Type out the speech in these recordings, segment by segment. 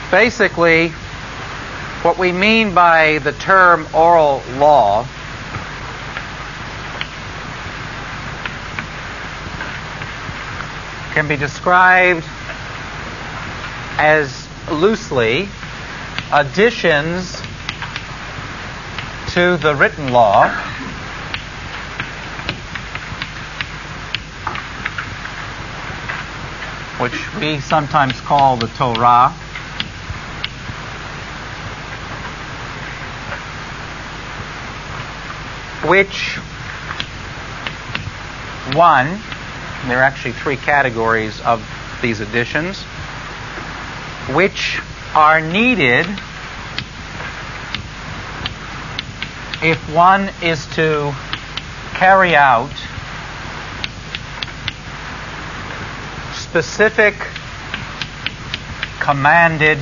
Basically, what we mean by the term oral law can be described as loosely additions to the written law which we sometimes call the Torah, which one, there are actually three categories of these additions, which are needed if one is to carry out specific commanded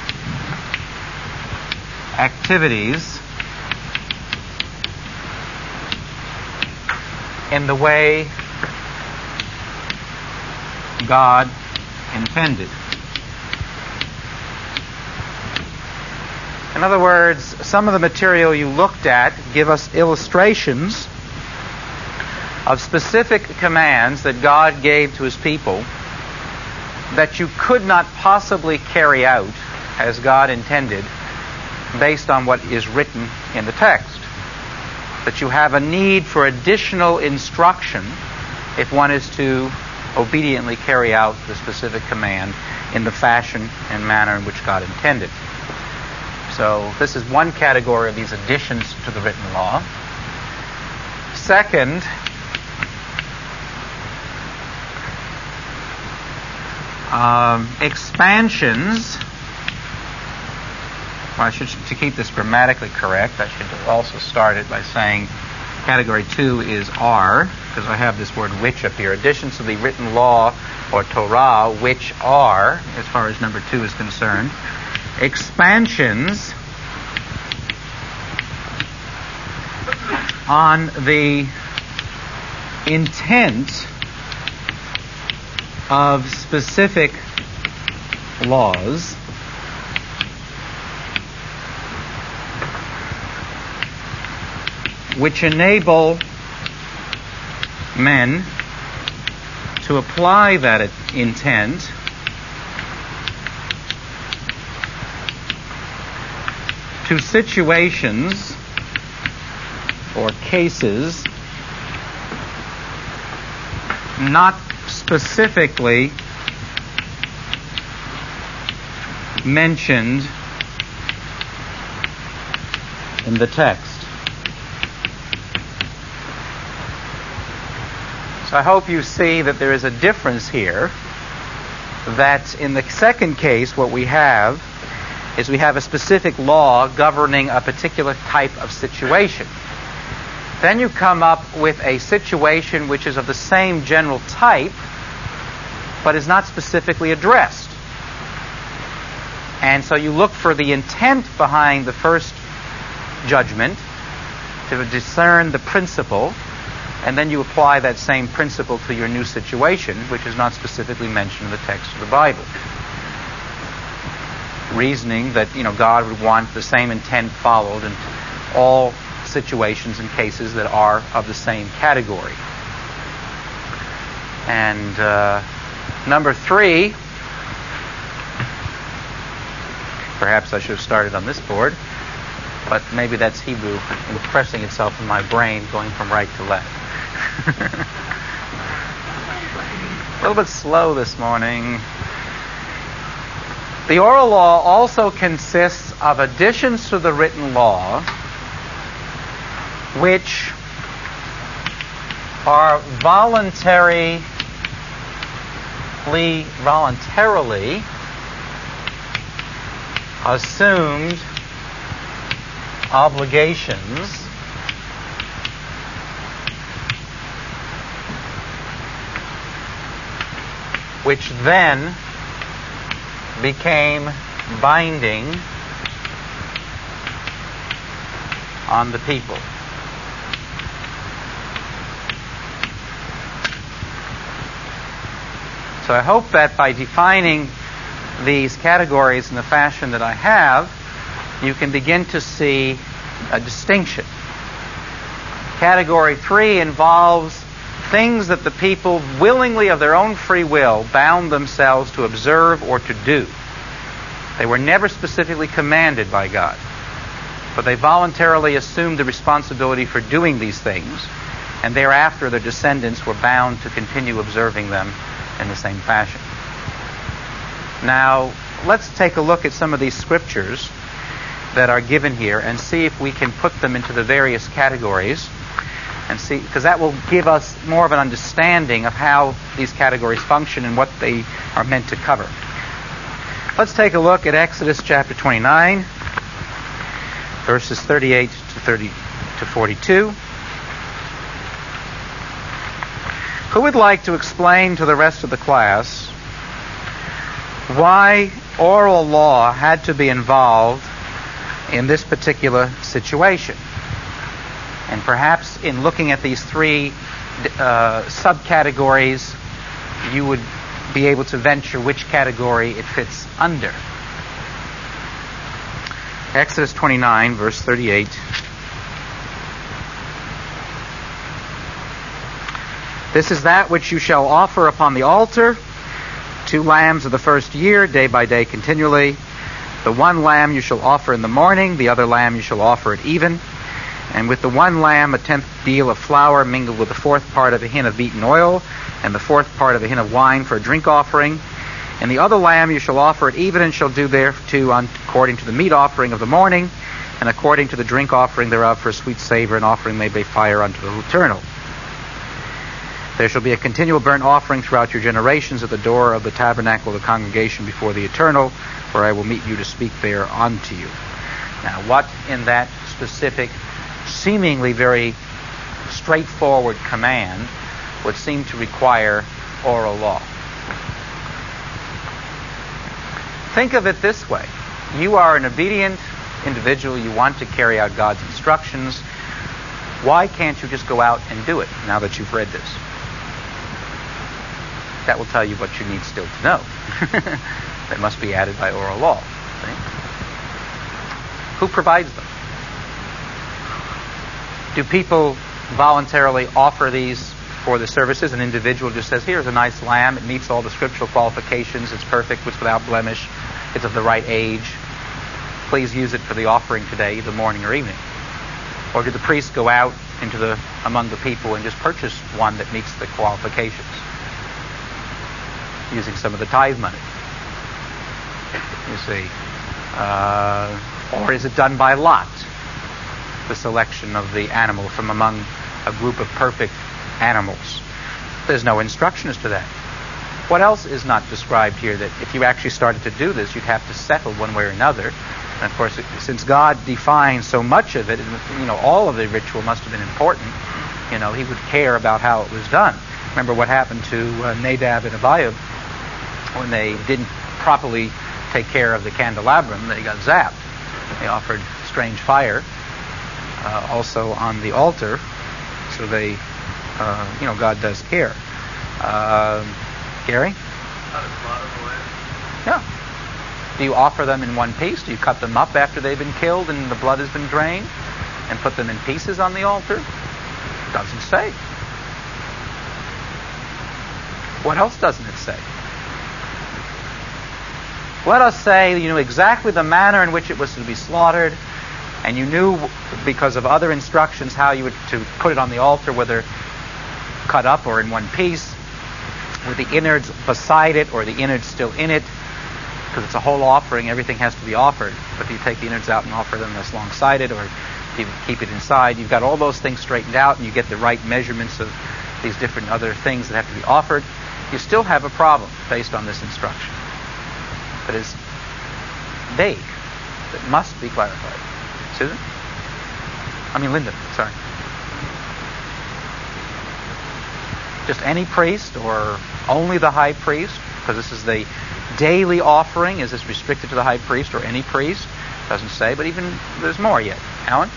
activities in the way God intended. In other words, some of the material you looked at give us illustrations of specific commands that God gave to His people that you could not possibly carry out as God intended based on what is written in the text. That you have a need for additional instruction if one is to obediently carry out the specific command in the fashion and manner in which God intended. So this is one category of these additions to the written law. Second, expansions. Well, to keep this grammatically correct, I should also start it by saying category 2 is are, because I have this word which up here. Additions to the written law or Torah, which are, as far as number 2 is concerned. Expansions on the intent of specific laws which enable men to apply that intent to situations or cases not specifically mentioned in the text. So I hope you see that there is a difference here, that in the second case what we have is we have a specific law governing a particular type of situation. Then you come up with a situation which is of the same general type, but is not specifically addressed. And so you look for the intent behind the first judgment to discern the principle, and then you apply that same principle to your new situation, which is not specifically mentioned in the text of the Bible. Reasoning that, God would want the same intent followed in all situations and cases that are of the same category. And number 3, perhaps I should have started on this board, but maybe that's Hebrew impressing itself in my brain, going from right to left. A little bit slow this morning. The oral law also consists of additions to the written law which are voluntarily assumed obligations which then became binding on the people. So I hope that by defining these categories in the fashion that I have, you can begin to see a distinction. Category 3 involves things that the people willingly, of their own free will, bound themselves to observe or to do. They were never specifically commanded by God, but they voluntarily assumed the responsibility for doing these things, and thereafter their descendants were bound to continue observing them in the same fashion. Now, let's take a look at some of these scriptures that are given here and see if we can put them into the various categories, and see, because that will give us more of an understanding of how these categories function and what they are meant to cover. Let's take a look at Exodus chapter 29, verses 38 to 42. Who would like to explain to the rest of the class why oral law had to be involved in this particular situation? And perhaps in looking at these three subcategories, you would be able to venture which category it fits under. Exodus 29, verse 38. This is that which you shall offer upon the altar, 2 lambs of the first year, day by day continually. The one lamb you shall offer in the morning, the other lamb you shall offer at even. And with the one lamb, a 10th deal of flour mingled with the 4th part of a hin of beaten oil, and the 4th part of a hin of wine for a drink offering. And the other lamb you shall offer at even, and shall do thereto according to the meat offering of the morning, and according to the drink offering thereof for a sweet savor, an offering made by fire unto the Eternal. There shall be a continual burnt offering throughout your generations at the door of the tabernacle of the congregation before the Eternal, where I will meet you to speak there unto you. Now, what in that specific, seemingly very straightforward command would seem to require oral law? Think of it this way. You are an obedient individual. You want to carry out God's instructions. Why can't you just go out and do it now that you've read this? That will tell you what you need still to know. That must be added by oral law. See? Who provides them? Do people voluntarily offer these for the services? An individual just says, here's a nice lamb. It meets all the scriptural qualifications. It's perfect. It's without blemish. It's of the right age. Please use it for the offering today, either morning or evening. Or do the priests go out among the people and just purchase one that meets the qualifications, using some of the tithe money? You see. Or is it done by lot, the selection of the animal from among a group of perfect animals? There's no instruction as to that. What else is not described here that if you actually started to do this, you'd have to settle one way or another? And of course, since God defines so much of it, all of the ritual must have been important. He would care about how it was done. Remember what happened to Nadab and Abihu when they didn't properly take care of the candelabrum. They got zapped. They offered strange fire also on the altar. So they, God does care. Gary? Yeah. Do you offer them in one piece? Do you cut them up after they've been killed and the blood has been drained and put them in pieces on the altar? It doesn't say. What else doesn't it say? Let us say you knew exactly the manner in which it was to be slaughtered, and you knew because of other instructions how you were to put it on the altar, whether cut up or in one piece, with the innards beside it or the innards still in it, because it's a whole offering, everything has to be offered. But if you take the innards out and offer them as alongside it, or if you keep it inside, you've got all those things straightened out, and you get the right measurements of these different other things that have to be offered. You still have a problem based on this instruction. But it's vague. It must be clarified. Susan? Linda, sorry. Just any priest or only the high priest? Because this is the daily offering. Is this restricted to the high priest or any priest? Doesn't say, but even there's more yet. Alan?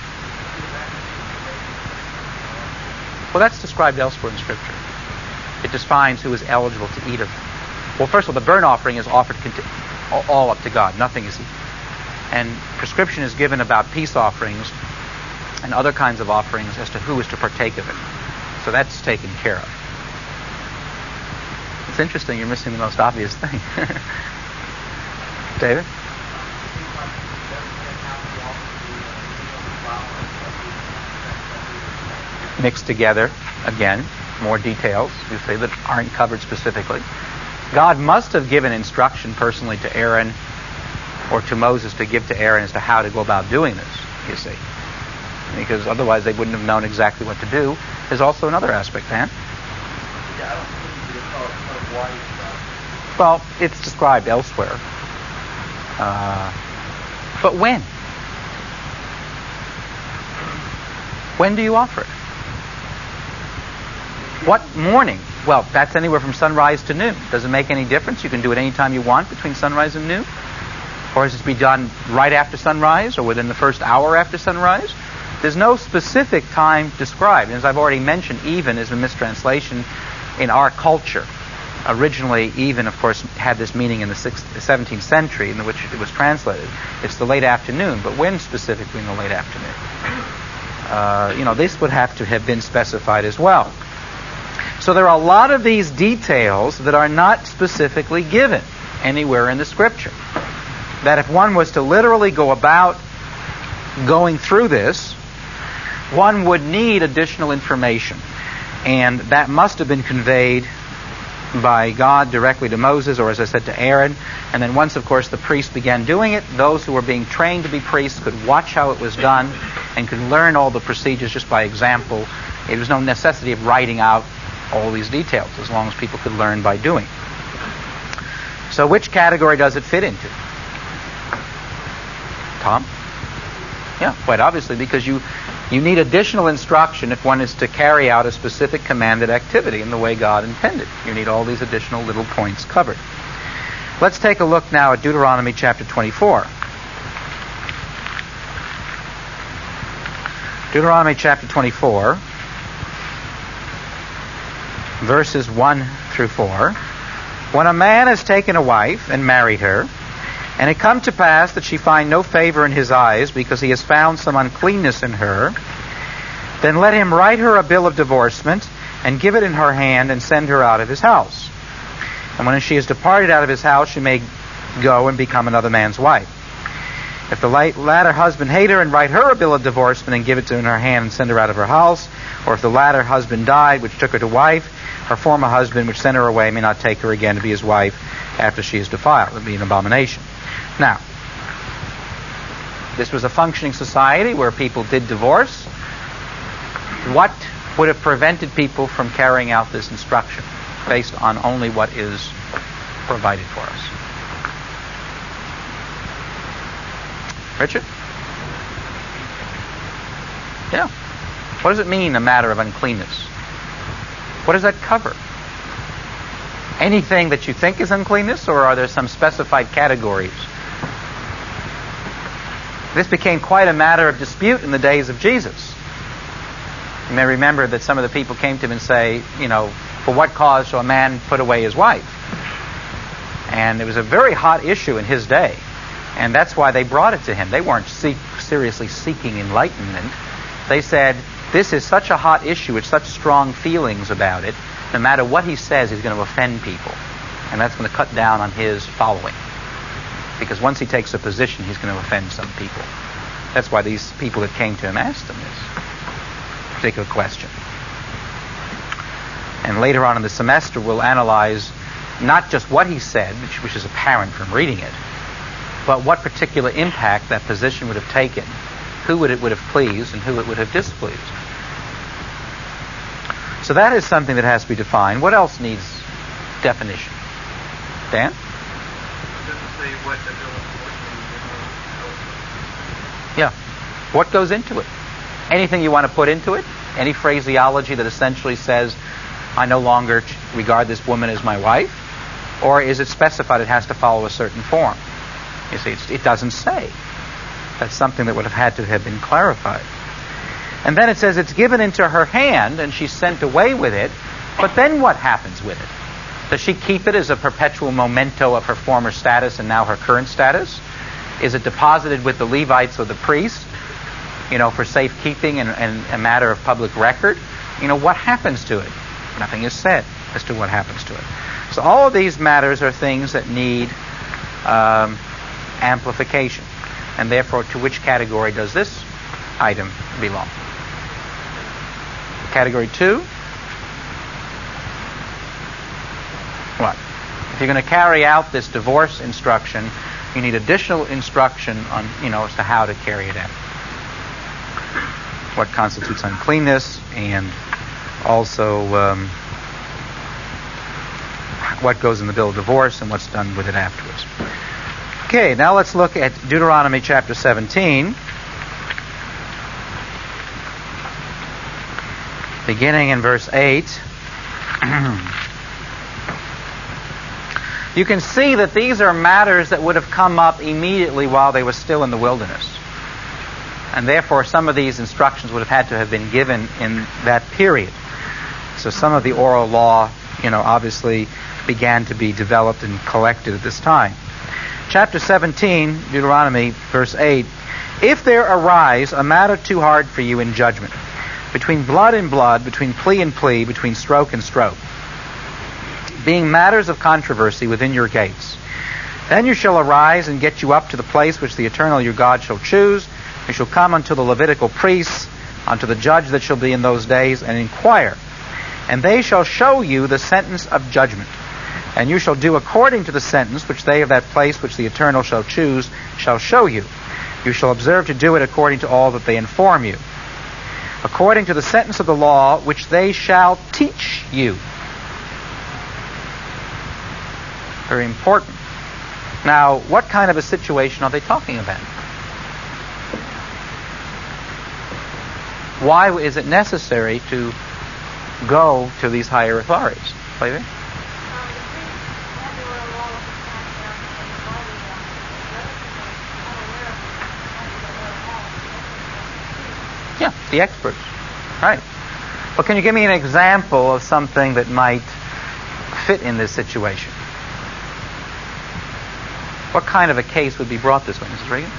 Well, that's described elsewhere in Scripture. It defines who is eligible to eat of it. Well, first of all, the burnt offering is offered all up to God. Nothing is. And prescription is given about peace offerings and other kinds of offerings as to who is to partake of it. So that's taken care of. It's interesting, you're missing the most obvious thing. David? Mixed together, again, more details, you see, that aren't covered specifically. God must have given instruction personally to Aaron or to Moses to give to Aaron as to how to go about doing this, you see. Because otherwise they wouldn't have known exactly what to do. There's also another aspect, Dan. Yeah, I don't think you call it wise. Well, it's described elsewhere. But when? When do you offer it? What morning? Well, that's anywhere from sunrise to noon. Does it make any difference? You can do it any time you want between sunrise and noon? Or is it to be done right after sunrise or within the first hour after sunrise? There's no specific time described. And as I've already mentioned, even is a mistranslation in our culture. Originally, even, of course, had this meaning in the 17th century in which it was translated. It's the late afternoon, but when specifically in the late afternoon? This would have to have been specified as well. So there are a lot of these details that are not specifically given anywhere in the Scripture. That if one was to literally go about going through this, one would need additional information. And that must have been conveyed by God directly to Moses, or as I said, to Aaron. And then once, of course, the priests began doing it, those who were being trained to be priests could watch how it was done and could learn all the procedures just by example. There was no necessity of writing out all these details, as long as people could learn by doing. So which category does it fit into? Tom? Yeah, quite obviously, because you need additional instruction if one is to carry out a specific commanded activity in the way God intended. You need all these additional little points covered. Let's take a look now at Deuteronomy chapter 24. Deuteronomy chapter 24, verses 1 through 4. When a man has taken a wife and married her, and it come to pass that she find no favor in his eyes, because he has found some uncleanness in her, then let him write her a bill of divorcement, and give it in her hand, and send her out of his house. And when she is departed out of his house, she may go and become another man's wife. If the latter husband hate her, and write her a bill of divorcement, and give it in her hand, and send her out of her house, or if the latter husband died, which took her to wife, her former husband, which sent her away, may not take her again to be his wife after she is defiled. It would be an abomination. Now, this was a functioning society where people did divorce. What would have prevented people from carrying out this instruction based on only what is provided for us? Richard? Yeah. What does it mean, a matter of uncleanness? What does that cover? Anything that you think is uncleanness, or are there some specified categories? This became quite a matter of dispute in the days of Jesus. You may remember that some of the people came to him and say, for what cause shall a man put away his wife? And it was a very hot issue in his day. And that's why they brought it to him. They weren't seriously seeking enlightenment. They said, this is such a hot issue, it's such strong feelings about it, no matter what he says, he's going to offend people. And that's going to cut down on his following. Because once he takes a position, he's going to offend some people. That's why these people that came to him asked him this particular question. And later on in the semester, we'll analyze not just what he said, which is apparent from reading it, but what particular impact that position would have taken, who it would have pleased, and who it would have displeased. So that is something that has to be defined. What else needs definition? Dan? Yeah. What goes into it? Anything you want to put into it? Any phraseology that essentially says, I no longer regard this woman as my wife? Or is it specified it has to follow a certain form? You see, it doesn't say. That's something that would have had to have been clarified. And then it says it's given into her hand and she's sent away with it. But then what happens with it? Does she keep it as a perpetual memento of her former status and now her current status? Is it deposited with the Levites or the priests, for safekeeping and a matter of public record? What happens to it? Nothing is said as to what happens to it. So all of these matters are things that need amplification. And therefore, to which category does this item belong? Category 2? What? If you're going to carry out this divorce instruction, you need additional instruction on, as to how to carry it out. What constitutes uncleanness, and also what goes in the bill of divorce and what's done with it afterwards. Okay, now let's look at Deuteronomy chapter 17, beginning in verse 8. You can see that these are matters that would have come up immediately while they were still in the wilderness. And therefore, some of these instructions would have had to have been given in that period. So some of the oral law, obviously began to be developed and collected at this time. Chapter 17, Deuteronomy, verse 8. If there arise a matter too hard for you in judgment, between blood and blood, between plea and plea, between stroke and stroke, being matters of controversy within your gates, then you shall arise and get you up to the place which the Eternal your God shall choose. You shall come unto the Levitical priests, unto the judge that shall be in those days, and inquire. And they shall show you the sentence of judgment. And you shall do according to the sentence which they of that place which the Eternal shall choose shall show you. You shall observe to do it according to all that they inform you, according to the sentence of the law which they shall teach you. Very important. Now, what kind of a situation are they talking about? Why is it necessary to go to these higher authorities? Flavia? Yeah, the experts. Right. Well, can you give me an example of something that might fit in this situation? What kind of a case would be brought this way, Mrs. Reagan?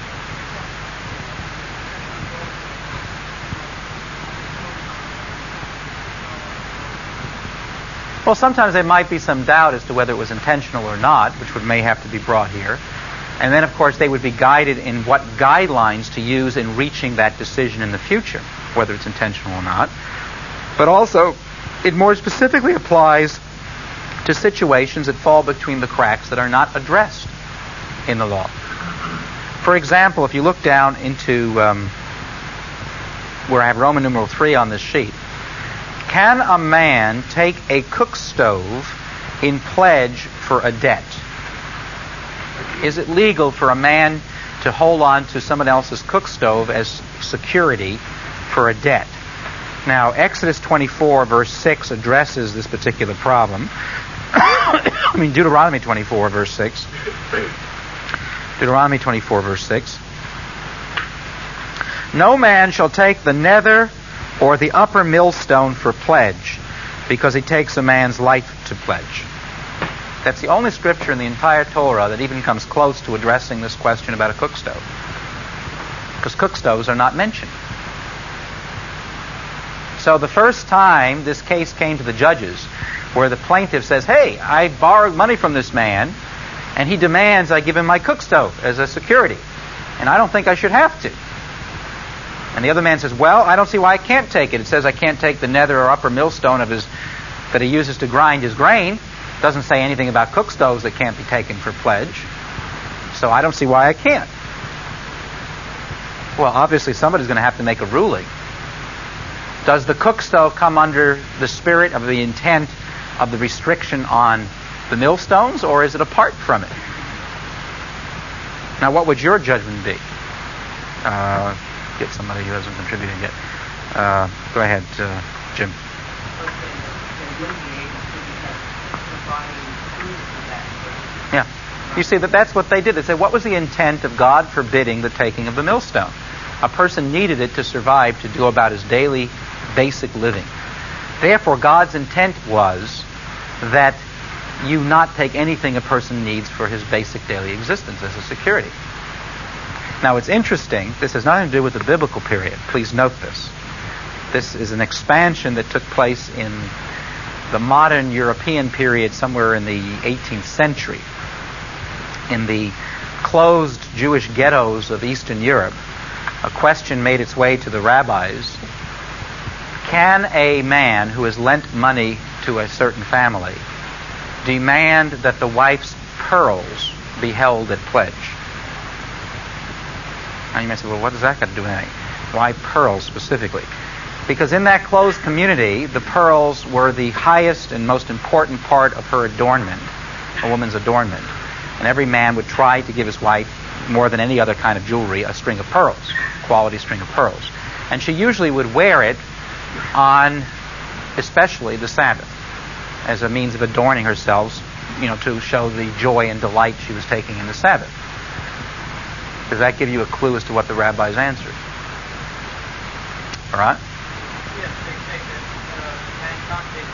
Well, sometimes there might be some doubt as to whether it was intentional or not, which may have to be brought here. And then, of course, they would be guided in what guidelines to use in reaching that decision in the future, whether it's intentional or not. But also, it more specifically applies to situations that fall between the cracks that are not addressed in the law. For example, if you look down into where I have Roman numeral 3 on this sheet, can a man take a cook stove in pledge for a debt? Is it legal for a man to hold on to someone else's cook stove as security for a debt? Now, Exodus 24, verse 6 addresses this particular problem. Deuteronomy 24, verse 6. Deuteronomy 24, verse 6. No man shall take the nether or the upper millstone for pledge, because he takes a man's life to pledge. That's the only scripture in the entire Torah that even comes close to addressing this question about a cook stove, because cook stoves are not mentioned. So the first time this case came to the judges, where the plaintiff says, hey, I borrowed money from this man, and he demands I give him my cook stove as a security, and I don't think I should have to. And the other man says, well, I don't see why I can't take it. It says I can't take the nether or upper millstone of his that he uses to grind his grain. It doesn't say anything about cook stoves that can't be taken for pledge. So I don't see why I can't. Well, obviously somebody's going to have to make a ruling. Does the cook stove come under the spirit of the intent of the restriction on the millstones, or is it apart from it? Now, what would your judgment be? Get somebody who hasn't contributed yet. Go ahead, Jim. Yeah. You see, that's what they did. They said, what was the intent of God forbidding the taking of the millstone? A person needed it to survive, to do about his daily basic living. Therefore, God's intent was that you not take anything a person needs for his basic daily existence as a security. Now, it's interesting. This has nothing to do with the biblical period. Please note this. This is an expansion that took place in the modern European period somewhere in the 18th century. In the closed Jewish ghettos of Eastern Europe, a question made its way to the rabbis. Can a man who has lent money to a certain family demand that the wife's pearls be held at pledge? Now you may say, well, what does that got to do with anything? Why pearls specifically? Because in that closed community, the pearls were the highest and most important part of her adornment, a woman's adornment. And every man would try to give his wife, more than any other kind of jewelry, a string of pearls, quality string of pearls. And she usually would wear it on especially the Sabbath as a means of adorning herself, to show the joy and delight she was taking in the Sabbath. Does that give you a clue as to what the rabbis answered? All right? Yes, they take it. Mankind takes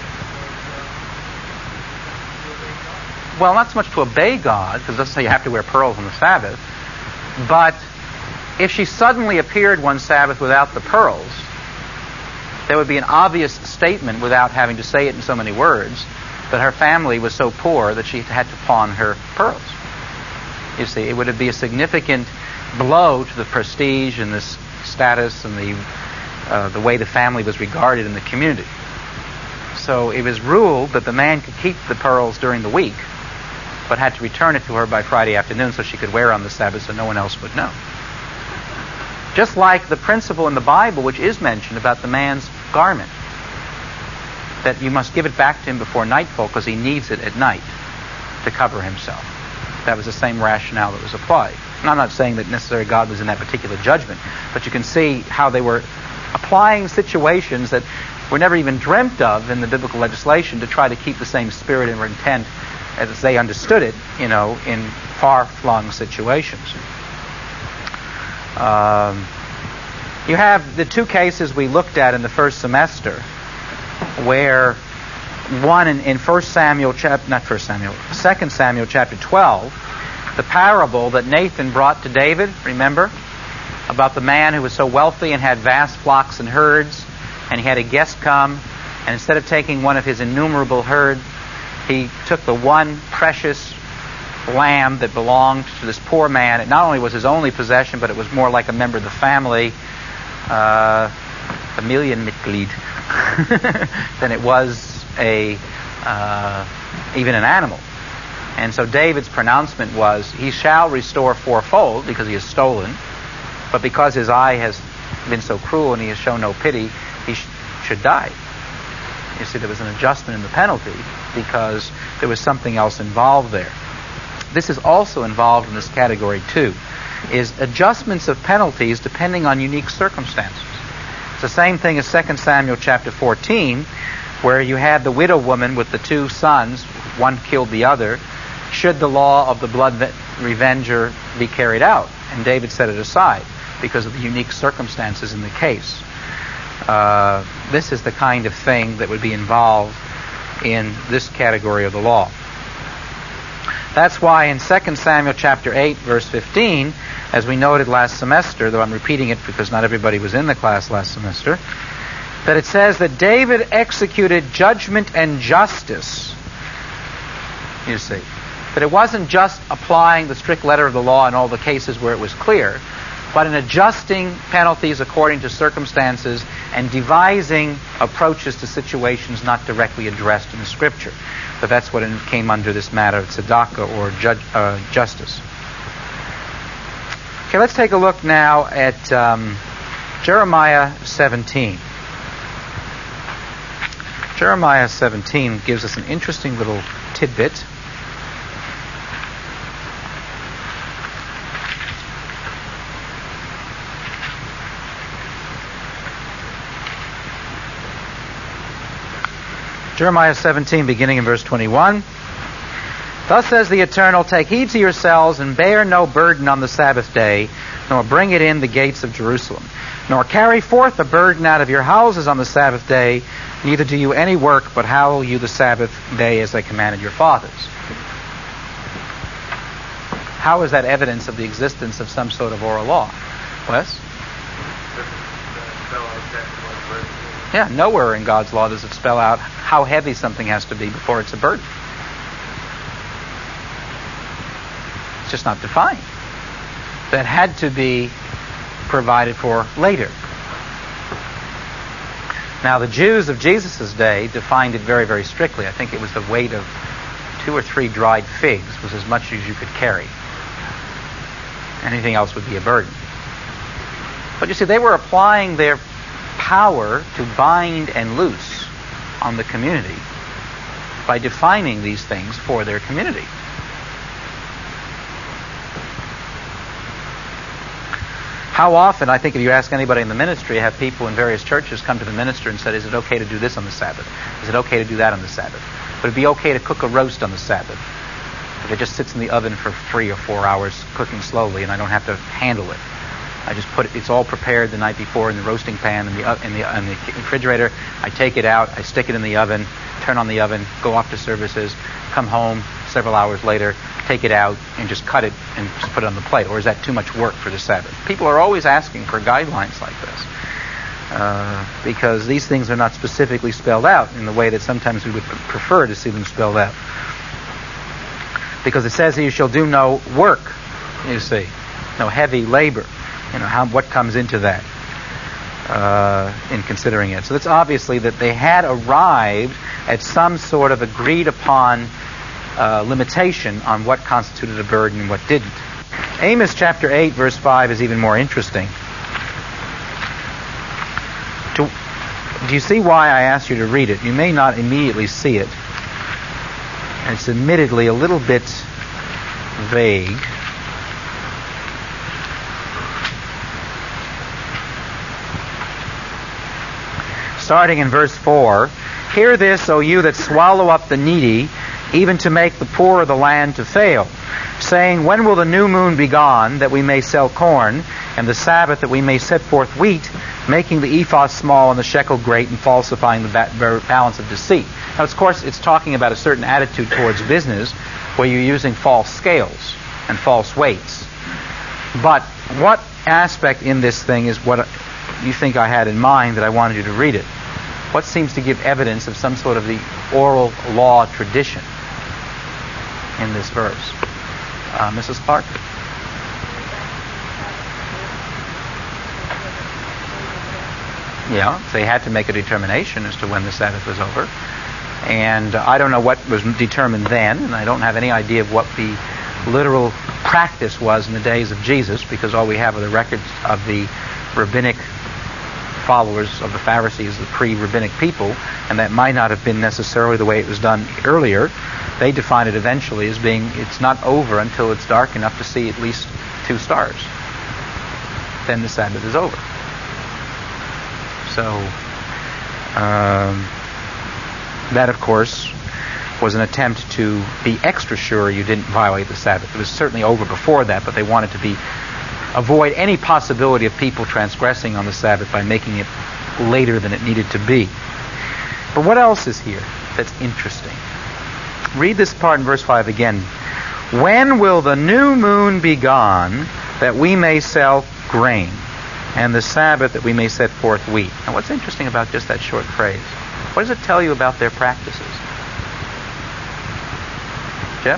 it. Well, not so much to obey God, because it doesn't say you have to wear pearls on the Sabbath, but if she suddenly appeared one Sabbath without the pearls, there would be an obvious statement, without having to say it in so many words, that her family was so poor that she had to pawn her pearls. You see, it would be a significant blow to the prestige and the status and the way the family was regarded in the community. So it was ruled that the man could keep the pearls during the week, but had to return it to her by Friday afternoon so she could wear on the Sabbath so no one else would know. Just like the principle in the Bible which is mentioned about the man's garment, that you must give it back to him before nightfall because he needs it at night to cover himself. That was the same rationale that was applied. And I'm not saying that necessarily God was in that particular judgment, but you can see how they were applying situations that were never even dreamt of in the biblical legislation to try to keep the same spirit and intent as they understood it, in far-flung situations. You have the two cases we looked at in the first semester, where one in 2 Samuel chapter 12, the parable that Nathan brought to David, remember, about the man who was so wealthy and had vast flocks and herds, and he had a guest come, and instead of taking one of his innumerable herds, he took the one precious lamb that belonged to this poor man. It not only was his only possession, but it was more like a member of the family, Familienmitglied, than it was even an animal. And so David's pronouncement was, he shall restore fourfold because he has stolen, but because his eye has been so cruel and he has shown no pity, he should die. You see, there was an adjustment in the penalty because there was something else involved there. This is also involved in this category too, is adjustments of penalties depending on unique circumstances. It's the same thing as 2 Samuel chapter 14, where you had the widow woman with the two sons, one killed the other, should the law of the blood revenger be carried out. And David set it aside because of the unique circumstances in the case. This is the kind of thing that would be involved in this category of the law. That's why in 2 Samuel chapter 8, verse 15, as we noted last semester, though I'm repeating it because not everybody was in the class last semester, that it says that David executed judgment and justice. You see, that it wasn't just applying the strict letter of the law in all the cases where it was clear, but in adjusting penalties according to circumstances and devising approaches to situations not directly addressed in the Scripture. But that's what came under this matter of tzedakah, or justice. Okay, let's take a look now at Jeremiah 17. Jeremiah 17 gives us an interesting little tidbit. Jeremiah 17, beginning in verse 21. Thus says the Eternal, take heed to yourselves, and bear no burden on the Sabbath day, nor bring it in the gates of Jerusalem, nor carry forth a burden out of your houses on the Sabbath day, Neither do you any work, but hallow you the Sabbath day as I commanded your fathers. How is that evidence of the existence of some sort of oral law? Wes? Yeah, nowhere in God's law does it spell out how heavy something has to be before it's a burden. It's just not defined. That had to be provided for later. Now, the Jews of Jesus' day defined it very, very strictly. I think it was the weight of 2 or 3 dried figs was as much as you could carry. Anything else would be a burden. But you see, they were applying their power to bind and loose on the community by defining these things for their community. How often, I think if you ask anybody in the ministry, have people in various churches come to the minister and said, is it okay to do this on the Sabbath? Is it okay to do that on the Sabbath? Would it be okay to cook a roast on the Sabbath? If it just sits in the oven for 3 or 4 hours cooking slowly and I don't have to handle it. I just put it, it's all prepared the night before in the roasting pan in the refrigerator. I take it out, I stick it in the oven, turn on the oven, go off to services, come home several hours later, take it out and just cut it and just put it on the plate? Or is that too much work for the Sabbath? People are always asking for guidelines like this because these things are not specifically spelled out in the way that sometimes we would prefer to see them spelled out. Because it says that you shall do no work, you see, no heavy labor. You know, what comes into that in considering it. So it's obviously that they had arrived at some sort of agreed upon limitation on what constituted a burden and what didn't. Amos chapter 8 verse 5 is even more interesting. Do you see why I asked you to read it? You may not immediately see it. It's admittedly a little bit vague. Starting in verse 4, hear this, O you that swallow up the needy, even to make the poor of the land to fail, saying, when will the new moon be gone, that we may sell corn, and the Sabbath that we may set forth wheat, making the ephah small and the shekel great, and falsifying the balance of deceit. Now, of course, it's talking about a certain attitude towards business, where you're using false scales and false weights. But what aspect in this thing is what you think I had in mind that I wanted you to read it? What seems to give evidence of some sort of the oral law tradition in this verse? Mrs. Clark? Yeah, they had to make a determination as to when the Sabbath was over. And I don't know what was determined then, and I don't have any idea of what the literal practice was in the days of Jesus, because all we have are the records of the rabbinic followers of the Pharisees, the pre-rabbinic people, and that might not have been necessarily the way it was done earlier. They define it eventually as being, it's not over until it's dark enough to see at least 2 stars. Then the Sabbath is over. So, that of course was an attempt to be extra sure you didn't violate the Sabbath. It was certainly over before that, but they wanted to avoid any possibility of people transgressing on the Sabbath by making it later than it needed to be. But what else is here that's interesting? Read this part in verse 5 again. When will the new moon be gone, that we may sell grain, and the Sabbath that we may set forth wheat? Now, what's interesting about just that short phrase? What does it tell you about their practices? Jeff?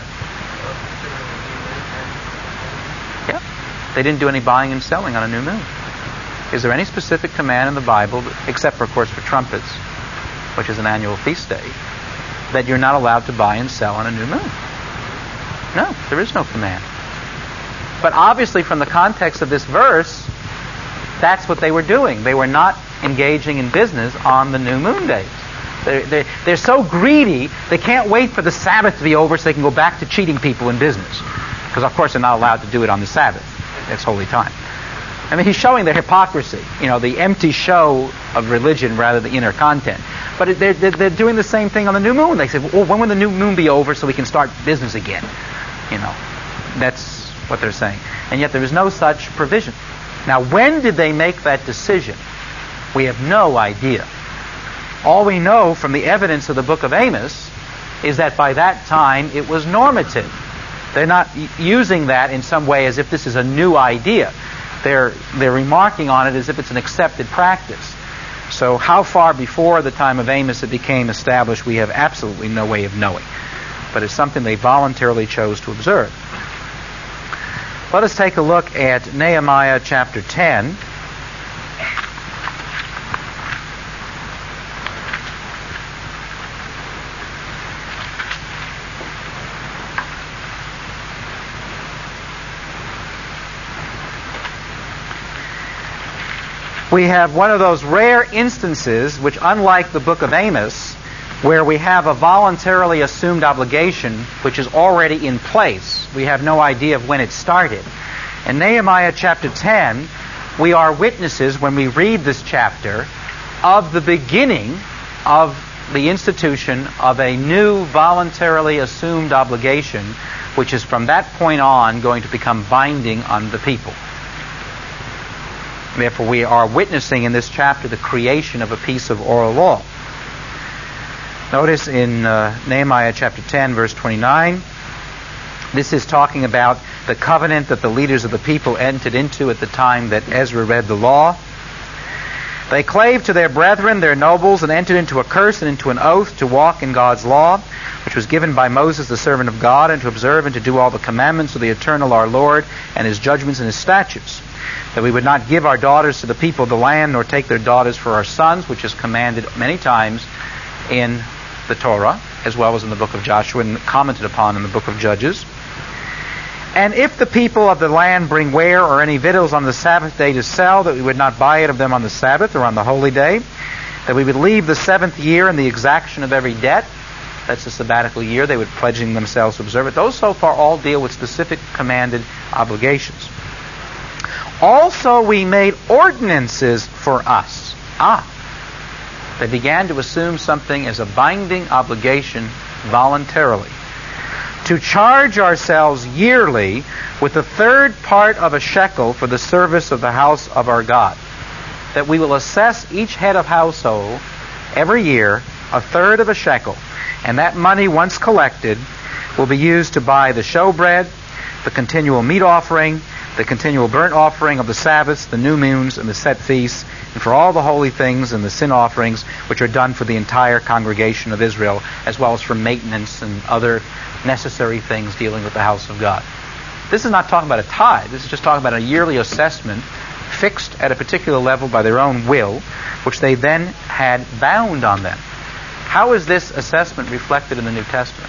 Yeah. They didn't do any buying and selling on a new moon. Is there any specific command in the Bible, except for, of course, for trumpets, which is an annual feast day, that you're not allowed to buy and sell on a new moon? No, there is no command. But obviously, from the context of this verse, that's what they were doing. They were not engaging in business on the new moon days. They're so greedy, they can't wait for the Sabbath to be over so they can go back to cheating people in business. Because, of course, they're not allowed to do it on the Sabbath. It's holy time. I mean, he's showing their hypocrisy, the empty show of religion rather than the inner content. But they're doing the same thing on the new moon. They say, well, when will the new moon be over so we can start business again? That's what they're saying. And yet there is no such provision. Now, when did they make that decision? We have no idea. All we know from the evidence of the book of Amos is that by that time it was normative. They're not using that in some way as if this is a new idea. They're remarking on it as if it's an accepted practice. So how far before the time of Amos it became established, we have absolutely no way of knowing. But it's something they voluntarily chose to observe. Let us take a look at Nehemiah chapter 10. We have one of those rare instances which, unlike the book of Amos, where we have a voluntarily assumed obligation which is already in place. We have no idea of when it started. In Nehemiah chapter 10, we are witnesses, when we read this chapter, of the beginning of the institution of a new voluntarily assumed obligation, which is from that point on going to become binding on the people. Therefore, we are witnessing in this chapter the creation of a piece of oral law. Notice in Nehemiah chapter 10, verse 29, this is talking about the covenant that the leaders of the people entered into at the time that Ezra read the law. They clave to their brethren, their nobles, and entered into a curse and into an oath to walk in God's law, which was given by Moses, the servant of God, and to observe and to do all the commandments of the eternal our Lord, and his judgments and his statutes, that we would not give our daughters to the people of the land, nor take their daughters for our sons, which is commanded many times in the Torah, as well as in the book of Joshua, and commented upon in the book of Judges. And if the people of the land bring ware or any victuals on the Sabbath day to sell, that we would not buy it of them on the Sabbath or on the holy day, that we would leave the seventh year in the exaction of every debt. That's the sabbatical year. They would pledging themselves to observe it. Those so far all deal with specific commanded obligations. Also we made ordinances for us. They began to assume something as a binding obligation voluntarily. To charge ourselves yearly with a third part of a shekel for the service of the house of our God. That we will assess each head of household every year a third of a shekel. And that money, once collected, will be used to buy the showbread, the continual meat offering, the continual burnt offering of the Sabbaths, the new moons, and the set feasts, and for all the holy things and the sin offerings which are done for the entire congregation of Israel, as well as for maintenance and other necessary things dealing with the house of God. This is not talking about a tithe. This is just talking about a yearly assessment fixed at a particular level by their own will, which they then had bound on them. How is this assessment reflected in the New Testament?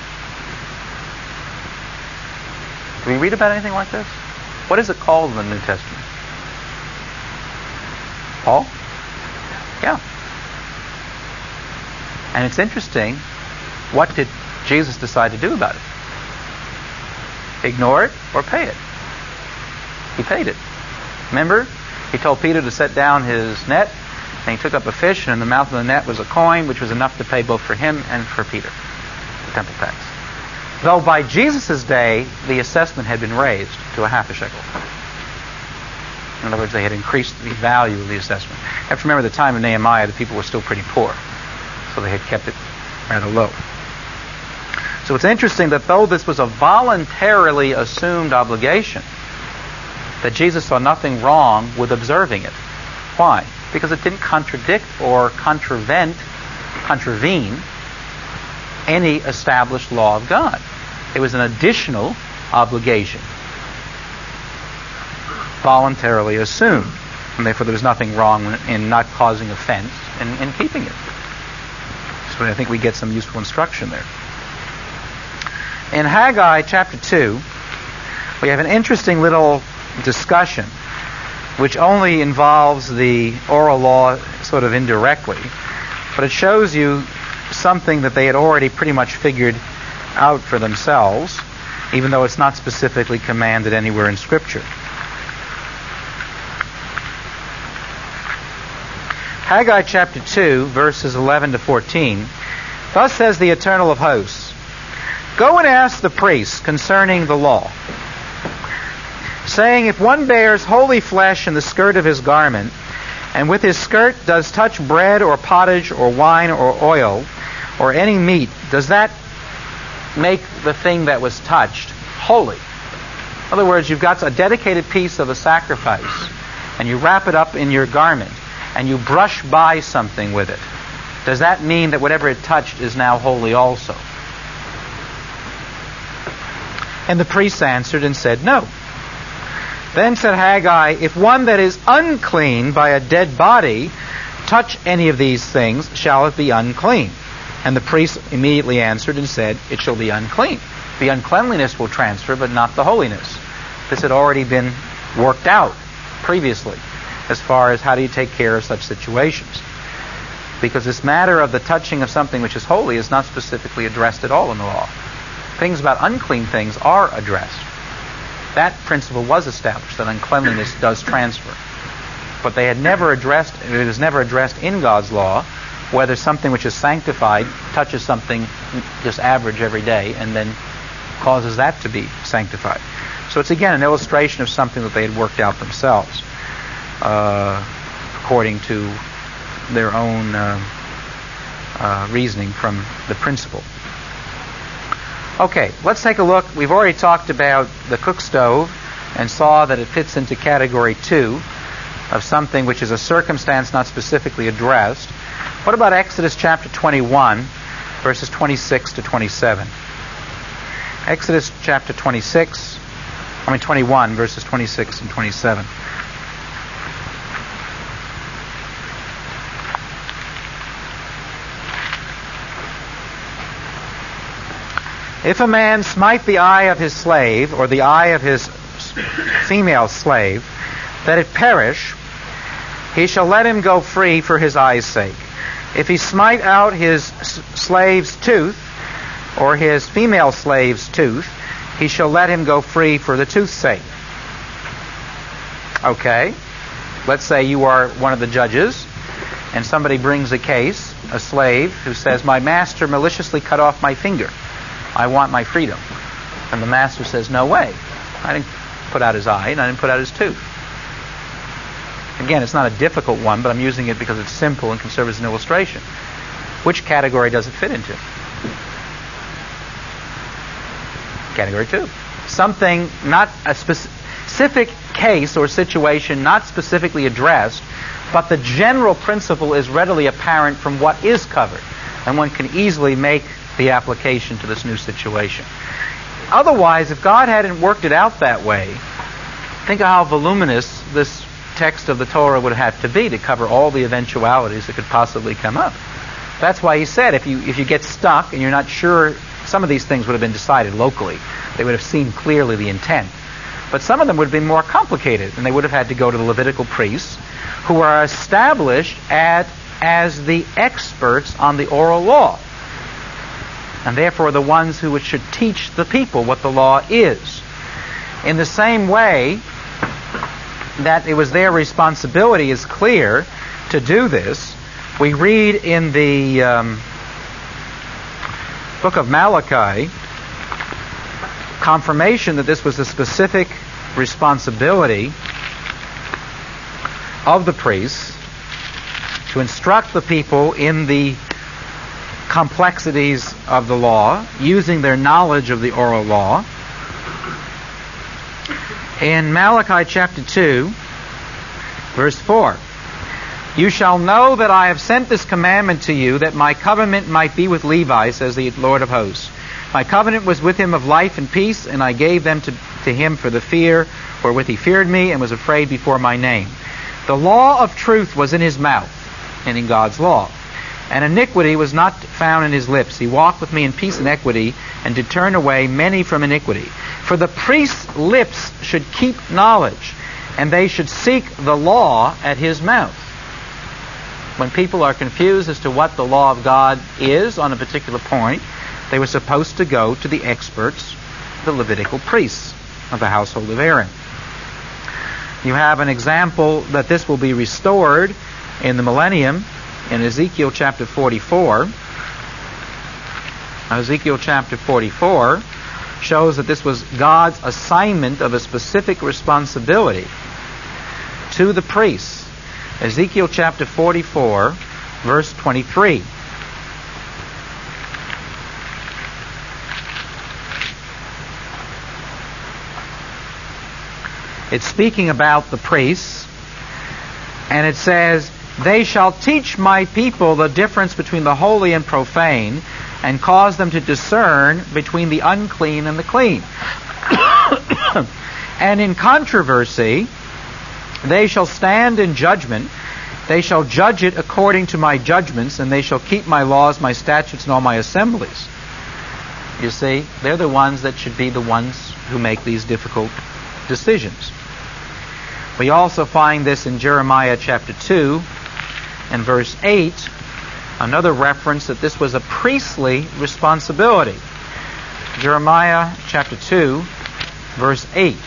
Do we read about anything like this? What is it called in the New Testament? Paul? Yeah. And it's interesting, what did Jesus decide to do about it? Ignore it or pay it? He paid it. Remember? He told Peter to set down his net, and he took up a fish, and in the mouth of the net was a coin, which was enough to pay both for him and for Peter, the temple tax. Though by Jesus' day, the assessment had been raised to a half a shekel. In other words, they had increased the value of the assessment. You have to remember, at the time of Nehemiah, the people were still pretty poor, so they had kept it rather low. So it's interesting that though this was a voluntarily assumed obligation, that Jesus saw nothing wrong with observing it. Why? Because it didn't contradict or contravene any established law of God. It was an additional obligation, voluntarily assumed, and therefore there was nothing wrong in not causing offense in keeping it. So I think we get some useful instruction there. In Haggai chapter 2, we have an interesting little discussion which only involves the oral law sort of indirectly, but it shows you something that they had already pretty much figured out for themselves, even though it's not specifically commanded anywhere in Scripture. Haggai chapter 2, verses 11 to 14. Thus says the Eternal of Hosts, Go and ask the priests concerning the law, saying, If one bears holy flesh in the skirt of his garment, and with his skirt does touch bread or pottage or wine or oil or any meat, does that make the thing that was touched holy? In other words, you've got a dedicated piece of a sacrifice, and you wrap it up in your garment, and you brush by something with it. Does that mean that whatever it touched is now holy also? And the priests answered and said, no. Then said Haggai, if one that is unclean by a dead body touch any of these things, shall it be unclean? And the priests immediately answered and said, it shall be unclean. The uncleanliness will transfer, but not the holiness. This had already been worked out previously as far as how do you take care of such situations. Because this matter of the touching of something which is holy is not specifically addressed at all in the law. Things about unclean things are addressed. That principle was established, that uncleanliness does transfer. But they had never addressed, it was never addressed in God's law, whether something which is sanctified touches something just average every day and then causes that to be sanctified. So it's again an illustration of something that they had worked out themselves, according to their own reasoning from the principle. Okay, let's take a look. We've already talked about the cook stove and saw that it fits into category 2 of something which is a circumstance not specifically addressed. What about Exodus chapter 21, verses 26 to 27? Exodus chapter 21, verses 26 and 27. If a man smite the eye of his slave, or the eye of his female slave, that it perish, he shall let him go free for his eye's sake. If he smite out his slave's tooth, or his female slave's tooth, he shall let him go free for the tooth's sake. Okay, let's say you are one of the judges, and somebody brings a case, a slave, who says, my master maliciously cut off my finger. I want my freedom. And the master says, no way. I didn't put out his eye, and I didn't put out his tooth. Again, it's not a difficult one, but I'm using it because it's simple and can serve as an illustration. Which category does it fit into? Category 2. Something, not a specific case or situation, not specifically addressed, but the general principle is readily apparent from what is covered, and one can easily make the application to this new situation. Otherwise, if God hadn't worked it out that way, think of how voluminous this text of the Torah would have to be to cover all the eventualities that could possibly come up. That's why he said if you get stuck and you're not sure, some of these things would have been decided locally. They would have seen clearly the intent. But some of them would have been more complicated, and they would have had to go to the Levitical priests, who are established as the experts on the oral law, and therefore the ones who should teach the people what the law is. In the same way that it was their responsibility, is clear, to do this, we read in the book of Malachi confirmation that this was a specific responsibility of the priests to instruct the people in the complexities of the law, using their knowledge of the oral law. In Malachi chapter 2, verse 4, you shall know that I have sent this commandment to you, that my covenant might be with Levi, says the Lord of hosts. My covenant was with him of life and peace, and I gave them to him for the fear wherewith he feared me and was afraid before my name. The law of truth was in his mouth, and in God's law, and iniquity was not found in his lips. He walked with me in peace and equity, and did turn away many from iniquity. For the priest's lips should keep knowledge, and they should seek the law at his mouth. When people are confused as to what the law of God is on a particular point, they were supposed to go to the experts, the Levitical priests of the household of Aaron. You have an example that this will be restored in the millennium in Ezekiel chapter 44. Ezekiel chapter 44 shows that this was God's assignment of a specific responsibility to the priests, Ezekiel chapter 44, verse 23. It's speaking about the priests, and it says, "They shall teach my people the difference between the holy and profane, and cause them to discern between the unclean and the clean. And in controversy, they shall stand in judgment. They shall judge it according to my judgments, and they shall keep my laws, my statutes, and all my assemblies." You see, they're the ones that should be the ones who make these difficult decisions. We also find this in Jeremiah chapter 2 and verse 8, another reference that this was a priestly responsibility. Jeremiah chapter 2, verse 8.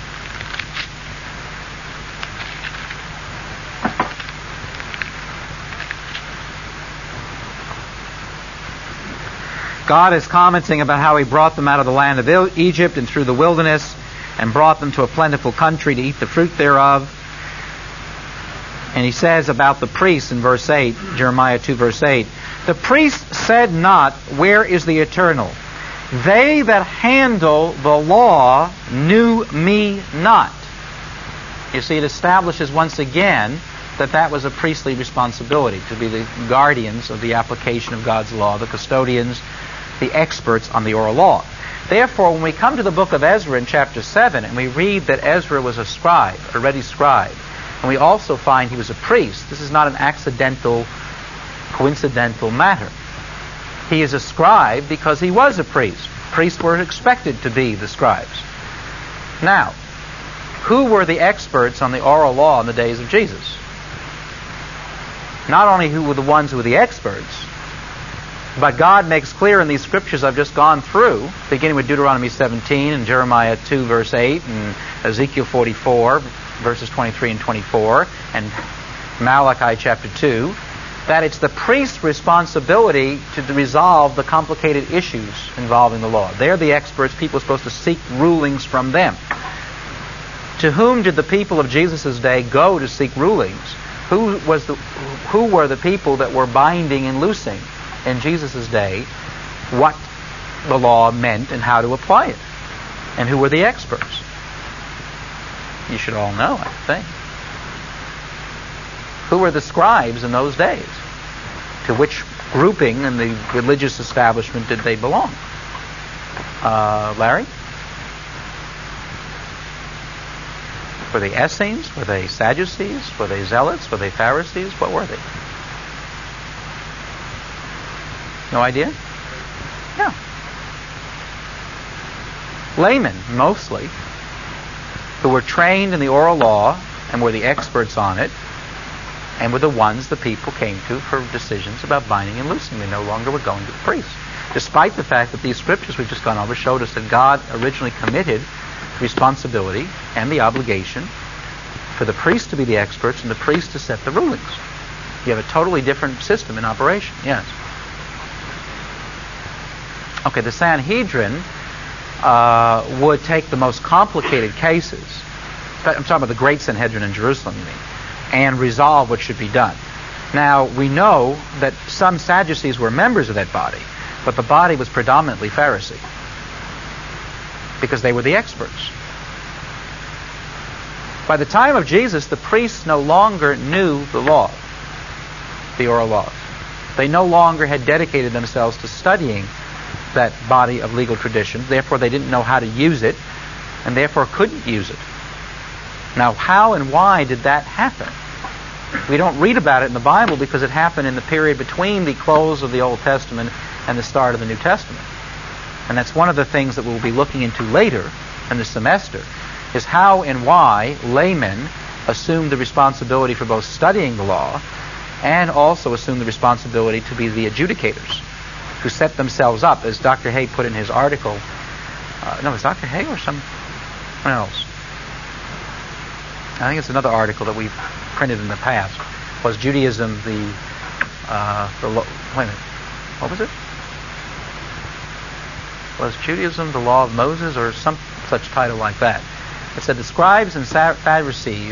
God is commenting about how He brought them out of the land of Egypt and through the wilderness and brought them to a plentiful country to eat the fruit thereof. And He says about the priests in verse 8, Jeremiah 2 verse 8, "The priests said not, Where is the Eternal? They that handle the law knew me not." You see, it establishes once again that that was a priestly responsibility, to be the guardians of the application of God's law, the custodians, the experts on the oral law. Therefore, when we come to the book of Ezra in chapter 7, and we read that Ezra was a scribe, a ready scribe, and we also find he was a priest, this is not an accidental, coincidental matter. He is a scribe because he was a priest. Priests were expected to be the scribes. Now, who were the experts on the oral law in the days of Jesus? Not only who were the ones who were the experts, but God makes clear in these scriptures I've just gone through, beginning with Deuteronomy 17 and Jeremiah 2 verse 8 and Ezekiel 44 verses 23 and 24 and Malachi chapter 2, that it's the priest's responsibility to resolve the complicated issues involving the law. They're the experts. People are supposed to seek rulings from them. To whom did the people of Jesus' day go to seek rulings? Who were the people that were binding and loosing in Jesus' day what the law meant and how to apply it? And who were the experts? You should all know, I think. Who were the scribes in those days? To which grouping in the religious establishment did they belong? Larry? Were they Essenes? Were they Sadducees? Were they Zealots? Were they Pharisees? What were they? No idea? No. Laymen, mostly, who were trained in the oral law and were the experts on it, and were the ones the people came to for decisions about binding and loosing. They no longer were going to the priests. Despite the fact that these scriptures we've just gone over showed us that God originally committed responsibility and the obligation for the priests to be the experts and the priests to set the rulings. You have a totally different system in operation. Yes. Okay, the Sanhedrin would take the most complicated cases. I'm talking about the great Sanhedrin in Jerusalem, you mean, and resolve what should be done. Now, we know that some Sadducees were members of that body, but the body was predominantly Pharisee, because they were the experts. By the time of Jesus, the priests no longer knew the law, the oral laws. They no longer had dedicated themselves to studying that body of legal tradition. Therefore, they didn't know how to use it, and therefore couldn't use it. Now, how and why did that happen? We don't read about it in the Bible because it happened in the period between the close of the Old Testament and the start of the New Testament. And that's one of the things that we'll be looking into later in the semester, is how and why laymen assumed the responsibility for both studying the law and also assumed the responsibility to be the adjudicators, who set themselves up, as Dr. Hay put in his article. No, it's Dr. Hay or someone else? I think it's another article that we've printed in the past. Was Judaism wait a minute. What was it? Was Judaism the law of Moses, or some such title like that? It said the scribes and Pharisees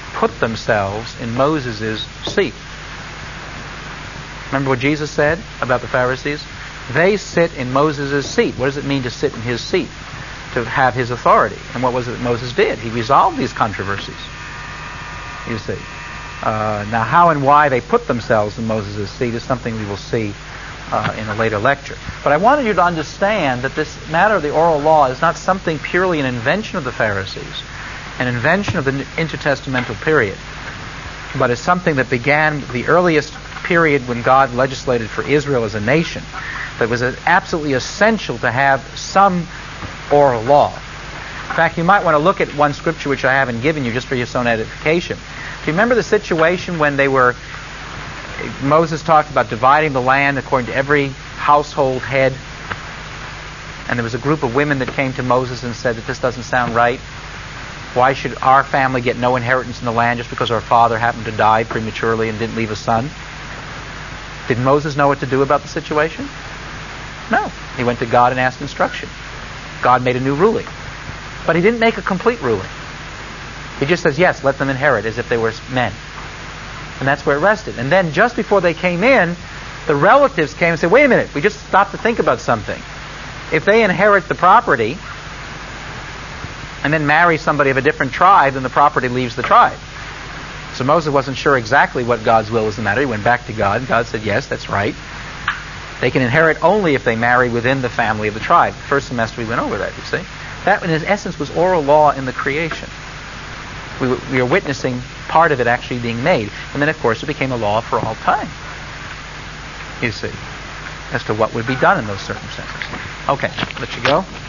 put themselves in Moses' seat. Remember what Jesus said about the Pharisees? They sit in Moses' seat. What does it mean to sit in his seat? To have his authority. And what was it that Moses did? He resolved these controversies. You see. Now, how and why they put themselves in Moses' seat is something we will see in a later lecture. But I wanted you to understand that this matter of the oral law is not something purely an invention of the Pharisees, an invention of the intertestamental period, but is something that began the earliest period when God legislated for Israel as a nation. That was absolutely essential to have some oral law. In fact, you might want to look at one scripture which I haven't given you just for your own edification. Do you remember the situation when Moses talked about dividing the land according to every household head? And there was a group of women that came to Moses and said that this doesn't sound right. Why should our family get no inheritance in the land just because our father happened to die prematurely and didn't leave a son? Did Moses know what to do about the situation? No. He went to God and asked instruction. God made a new ruling. But he didn't make a complete ruling. He just says, yes, let them inherit as if they were men. And that's where it rested. And then just before they came in, the relatives came and said, wait a minute, we just stopped to think about something. If they inherit the property and then marry somebody of a different tribe, then the property leaves the tribe. So Moses wasn't sure exactly what God's will was the matter. He went back to God, and God said, yes, that's right. They can inherit only if they marry within the family of the tribe. The first semester we went over that, you see. That, in essence, was oral law in the creation. We are witnessing part of it actually being made. And then, of course, it became a law for all time, you see, as to what would be done in those circumstances. Okay, let you go.